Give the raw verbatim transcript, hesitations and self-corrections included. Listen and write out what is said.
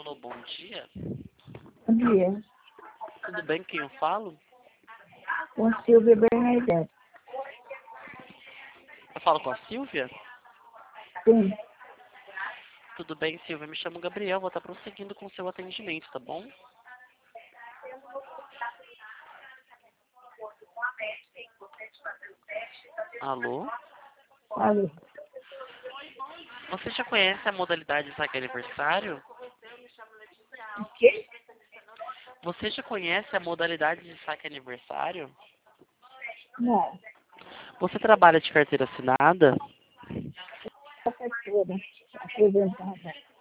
Alô, bom dia. Bom dia. Tudo bem com quem eu falo? Com a Silvia Bernadette. Eu falo com a Silvia? Sim. Tudo bem, Silvia? Me chamo Gabriel, vou estar prosseguindo com o seu atendimento, tá bom? Alô? Alô. Você já conhece a modalidade saque aniversário? O quê? Você já conhece a modalidade de saque aniversário? Não. Você trabalha de carteira assinada? A carteira apresentada.